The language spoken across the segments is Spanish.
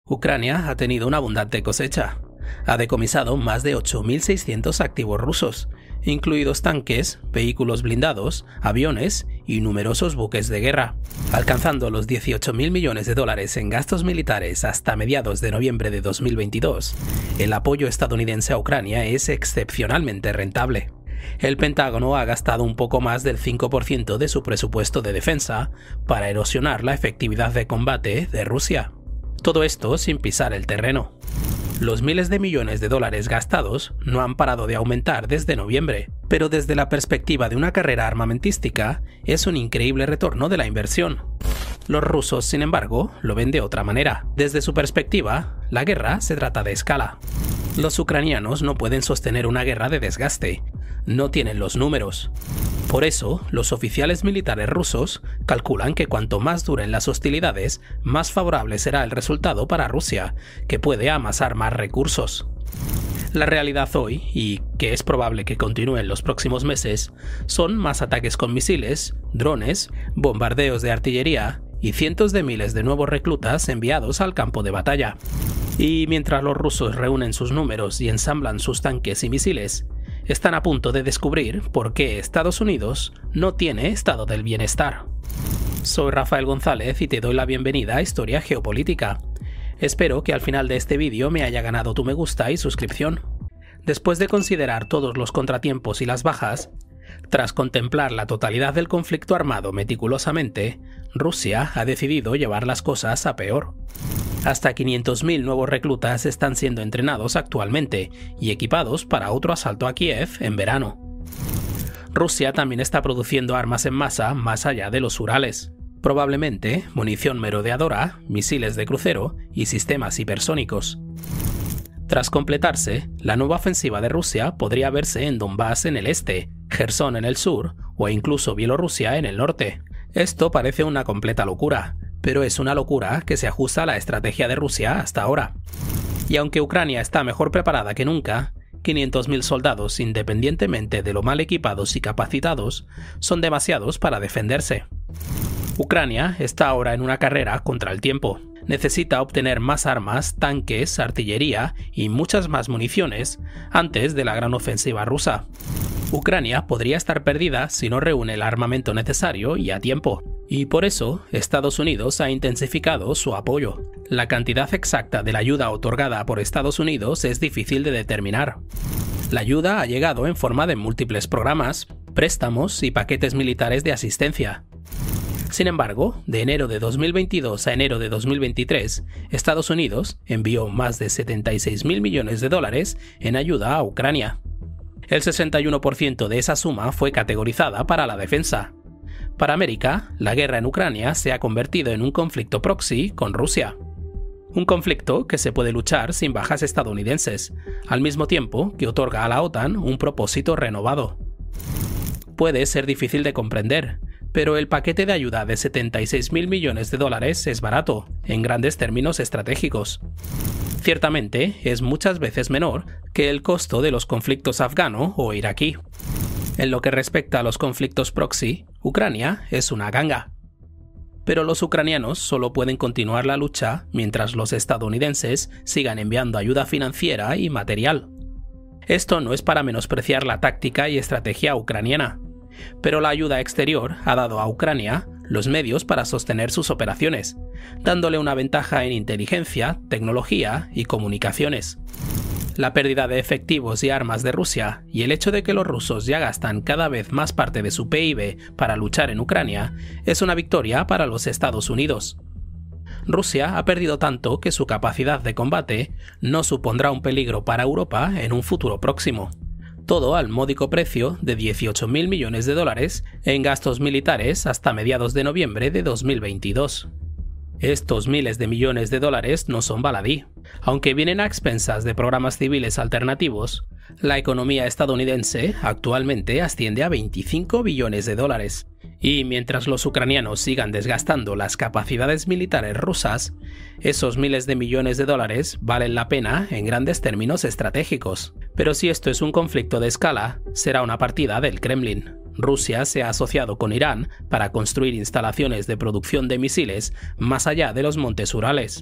Ucrania ha tenido una abundante cosecha. Ha decomisado más de 8.600 activos rusos, incluidos tanques, vehículos blindados, aviones y numerosos buques de guerra, alcanzando los 18.000 millones de dólares en gastos militares hasta mediados de noviembre de 2022. El apoyo estadounidense a Ucrania es excepcionalmente rentable. El Pentágono ha gastado un poco más del 5% de su presupuesto de defensa para erosionar la efectividad de combate de Rusia. Todo esto sin pisar el terreno. Los miles de millones de dólares gastados no han parado de aumentar desde noviembre, pero desde la perspectiva de una carrera armamentística es un increíble retorno de la inversión. Los rusos, sin embargo, lo ven de otra manera. Desde su perspectiva, la guerra se trata de escala. Los ucranianos no pueden sostener una guerra de desgaste. No tienen los números. Por eso, los oficiales militares rusos calculan que cuanto más duren las hostilidades, más favorable será el resultado para Rusia, que puede amasar más recursos. La realidad hoy, y que es probable que continúe en los próximos meses, son más ataques con misiles, drones, bombardeos de artillería y cientos de miles de nuevos reclutas enviados al campo de batalla. Y mientras los rusos reúnen sus números y ensamblan sus tanques y misiles, están a punto de descubrir por qué Estados Unidos no tiene estado del bienestar. Soy Rafael González y te doy la bienvenida a Historia Geopolítica. Espero que al final de este vídeo me haya ganado tu me gusta y suscripción. Después de considerar todos los contratiempos y las bajas, tras contemplar la totalidad del conflicto armado meticulosamente, Rusia ha decidido llevar las cosas a peor. Hasta 500.000 nuevos reclutas están siendo entrenados actualmente y equipados para otro asalto a Kiev en verano. Rusia también está produciendo armas en masa más allá de los Urales. Probablemente munición merodeadora, misiles de crucero y sistemas hipersónicos. Tras completarse, la nueva ofensiva de Rusia podría verse en Donbass en el este, Jersón en el sur o incluso Bielorrusia en el norte. Esto parece una completa locura, pero es una locura que se ajusta a la estrategia de Rusia hasta ahora. Y aunque Ucrania está mejor preparada que nunca, 500.000 soldados, independientemente de lo mal equipados y capacitados, son demasiados para defenderse. Ucrania está ahora en una carrera contra el tiempo. Necesita obtener más armas, tanques, artillería y muchas más municiones antes de la gran ofensiva rusa. Ucrania podría estar perdida si no reúne el armamento necesario y a tiempo. Y por eso, Estados Unidos ha intensificado su apoyo. La cantidad exacta de la ayuda otorgada por Estados Unidos es difícil de determinar. La ayuda ha llegado en forma de múltiples programas, préstamos y paquetes militares de asistencia. Sin embargo, de enero de 2022 a enero de 2023, Estados Unidos envió más de 76.000 millones de dólares en ayuda a Ucrania. El 61% de esa suma fue categorizada para la defensa. Para América, la guerra en Ucrania se ha convertido en un conflicto proxy con Rusia. Un conflicto que se puede luchar sin bajas estadounidenses, al mismo tiempo que otorga a la OTAN un propósito renovado. Puede ser difícil de comprender, pero el paquete de ayuda de 76.000 millones de dólares es barato, en grandes términos estratégicos. Ciertamente, es muchas veces menor que el costo de los conflictos afgano o iraquí. En lo que respecta a los conflictos proxy, Ucrania es una ganga. Pero los ucranianos solo pueden continuar la lucha mientras los estadounidenses sigan enviando ayuda financiera y material. Esto no es para menospreciar la táctica y estrategia ucraniana, pero la ayuda exterior ha dado a Ucrania los medios para sostener sus operaciones, dándole una ventaja en inteligencia, tecnología y comunicaciones. La pérdida de efectivos y armas de Rusia y el hecho de que los rusos ya gastan cada vez más parte de su PIB para luchar en Ucrania es una victoria para los Estados Unidos. Rusia ha perdido tanto que su capacidad de combate no supondrá un peligro para Europa en un futuro próximo. Todo al módico precio de 18.000 millones de dólares en gastos militares hasta mediados de noviembre de 2022. Estos miles de millones de dólares no son baladí. Aunque vienen a expensas de programas civiles alternativos, la economía estadounidense actualmente asciende a 25 billones de dólares. Y mientras los ucranianos sigan desgastando las capacidades militares rusas, esos miles de millones de dólares valen la pena en grandes términos estratégicos. Pero si esto es un conflicto de escala, será una partida del Kremlin. Rusia se ha asociado con Irán para construir instalaciones de producción de misiles más allá de los montes Urales.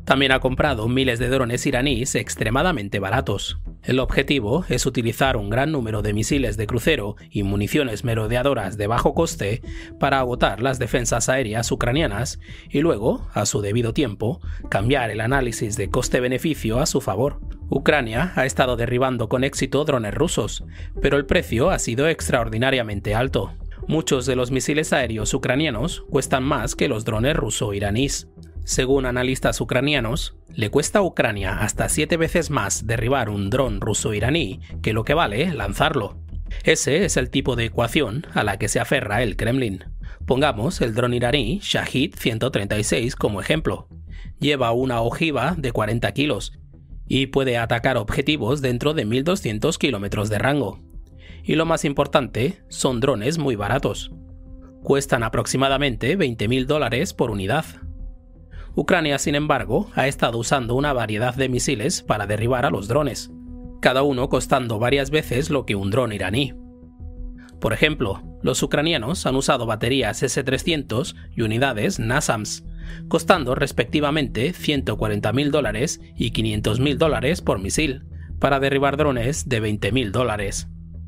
También ha comprado miles de drones iraníes extremadamente baratos. El objetivo es utilizar un gran número de misiles de crucero y municiones merodeadoras de bajo coste para agotar las defensas aéreas ucranianas y luego, a su debido tiempo, cambiar el análisis de coste-beneficio a su favor. Ucrania ha estado derribando con éxito drones rusos, pero el precio ha sido extraordinariamente alto. Muchos de los misiles aéreos ucranianos cuestan más que los drones ruso-iraníes. Según analistas ucranianos, le cuesta a Ucrania hasta 7 veces más derribar un dron ruso-iraní que lo que vale lanzarlo. Ese es el tipo de ecuación a la que se aferra el Kremlin. Pongamos el dron iraní Shahid 136 como ejemplo. Lleva una ojiva de 40 kilos y puede atacar objetivos dentro de 1.200 kilómetros de rango. Y lo más importante, son drones muy baratos. Cuestan aproximadamente $20.000 por unidad. Ucrania, sin embargo, ha estado usando una variedad de misiles para derribar a los drones, cada uno costando varias veces lo que un dron iraní. Por ejemplo, los ucranianos han usado baterías S-300 y unidades NASAMS, costando respectivamente $140.000 y $500.000 por misil, para derribar drones de $20.000.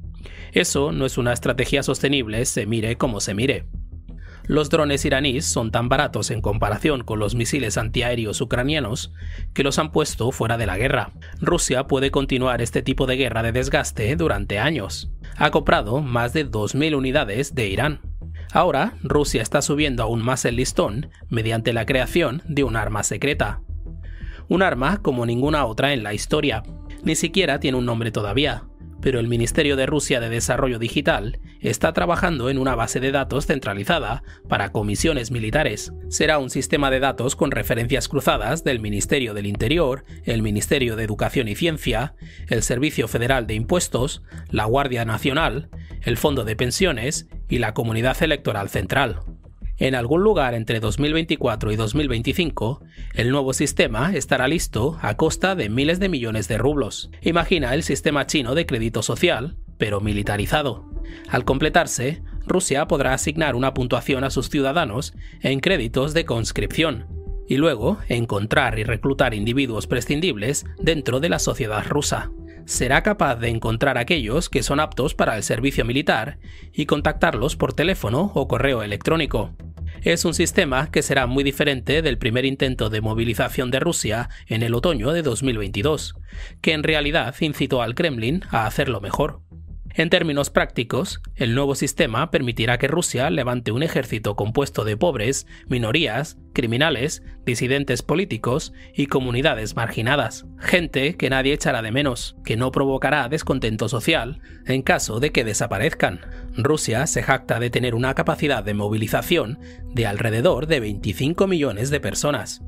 Eso no es una estrategia sostenible, se mire como se mire. Los drones iraníes son tan baratos en comparación con los misiles antiaéreos ucranianos que los han puesto fuera de la guerra. Rusia puede continuar este tipo de guerra de desgaste durante años. Ha comprado más de 2.000 unidades de Irán. Ahora, Rusia está subiendo aún más el listón mediante la creación de un arma secreta. Un arma como ninguna otra en la historia. Ni siquiera tiene un nombre todavía, pero el Ministerio de Rusia de Desarrollo Digital está trabajando en una base de datos centralizada para comisiones militares. Será un sistema de datos con referencias cruzadas del Ministerio del Interior, el Ministerio de Educación y Ciencia, el Servicio Federal de Impuestos, la Guardia Nacional, el Fondo de Pensiones y la Comunidad Electoral Central. En algún lugar entre 2024 y 2025, el nuevo sistema estará listo a costa de miles de millones de rublos. Imagina el sistema chino de crédito social, pero militarizado. Al completarse, Rusia podrá asignar una puntuación a sus ciudadanos en créditos de conscripción, y luego encontrar y reclutar individuos prescindibles dentro de la sociedad rusa. Será capaz de encontrar aquellos que son aptos para el servicio militar y contactarlos por teléfono o correo electrónico. Es un sistema que será muy diferente del primer intento de movilización de Rusia en el otoño de 2022, que en realidad incitó al Kremlin a hacerlo mejor. En términos prácticos, el nuevo sistema permitirá que Rusia levante un ejército compuesto de pobres, minorías, criminales, disidentes políticos y comunidades marginadas. Gente que nadie echará de menos, que no provocará descontento social en caso de que desaparezcan. Rusia se jacta de tener una capacidad de movilización de alrededor de 25 millones de personas.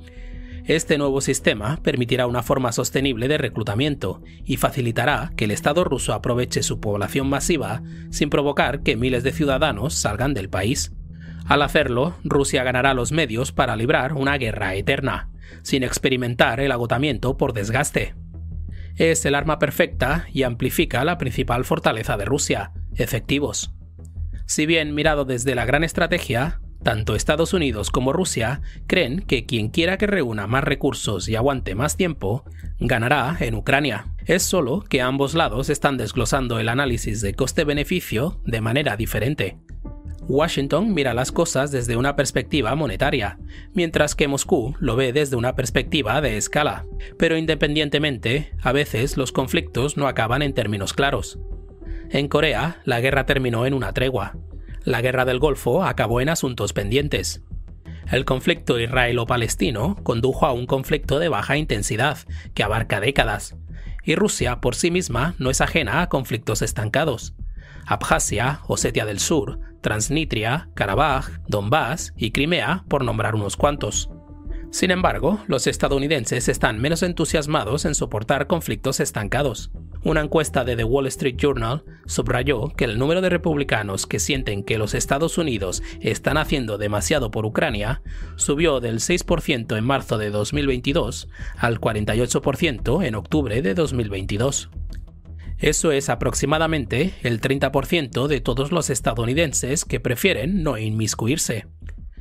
Este nuevo sistema permitirá una forma sostenible de reclutamiento y facilitará que el Estado ruso aproveche su población masiva sin provocar que miles de ciudadanos salgan del país. Al hacerlo, Rusia ganará los medios para librar una guerra eterna, sin experimentar el agotamiento por desgaste. Es el arma perfecta y amplifica la principal fortaleza de Rusia, efectivos. Si bien mirado desde la gran estrategia, tanto Estados Unidos como Rusia creen que quien quiera que reúna más recursos y aguante más tiempo, ganará en Ucrania. Es solo que ambos lados están desglosando el análisis de coste-beneficio de manera diferente. Washington mira las cosas desde una perspectiva monetaria, mientras que Moscú lo ve desde una perspectiva de escala. Pero independientemente, a veces los conflictos no acaban en términos claros. En Corea, la guerra terminó en una tregua. La guerra del Golfo acabó en asuntos pendientes. El conflicto israelo-palestino condujo a un conflicto de baja intensidad, que abarca décadas. Y Rusia por sí misma no es ajena a conflictos estancados. Abjasia, Osetia del Sur, Transnistria, Karabaj, Donbass y Crimea, por nombrar unos cuantos. Sin embargo, los estadounidenses están menos entusiasmados en soportar conflictos estancados. Una encuesta de The Wall Street Journal subrayó que el número de republicanos que sienten que los Estados Unidos están haciendo demasiado por Ucrania subió del 6% en marzo de 2022 al 48% en octubre de 2022. Eso es aproximadamente el 30% de todos los estadounidenses que prefieren no inmiscuirse.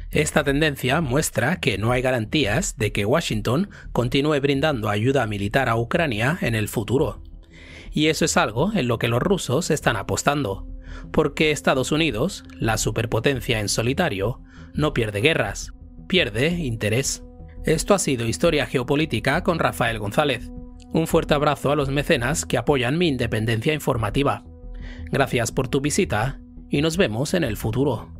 Esta tendencia muestra que no hay garantías de que Washington continúe brindando ayuda militar a Ucrania en el futuro. Y eso es algo en lo que los rusos están apostando, porque Estados Unidos, la superpotencia en solitario, no pierde guerras, pierde interés. Esto ha sido Historia Geopolítica con Rafael González. Un fuerte abrazo a los mecenas que apoyan mi independencia informativa. Gracias por tu visita y nos vemos en el futuro.